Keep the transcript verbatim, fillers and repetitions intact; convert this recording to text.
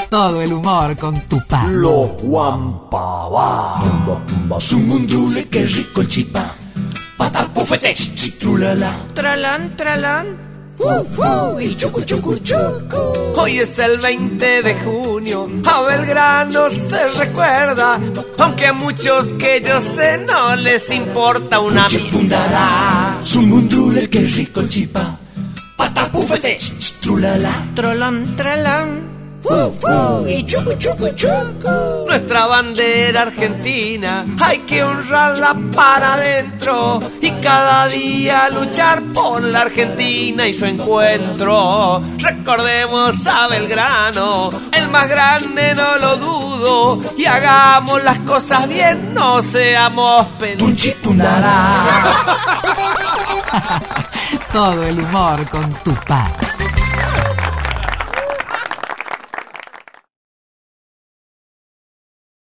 Todo el humor con Tupá. Los Guampabá. Sumundule, qué rico el chipá. Patapufete, chitrulala. Tralán, tralán. Fu, fu, y chucu, chucu, chucu. Hoy es el veinte de junio, a Belgrano se recuerda, aunque a muchos que yo sé no les importa una mierda. Sumundule, qué rico el chipá. Patapufete, chitrulala. Tralán, tralán. Fu, fu, y chucu, chucu, chucu. Nuestra bandera argentina hay que honrarla para adentro y cada día luchar por la Argentina y su encuentro. Recordemos a Belgrano, el más grande no lo dudo, y hagamos las cosas bien, no seamos peluchipundara. Todo el humor con Tupá.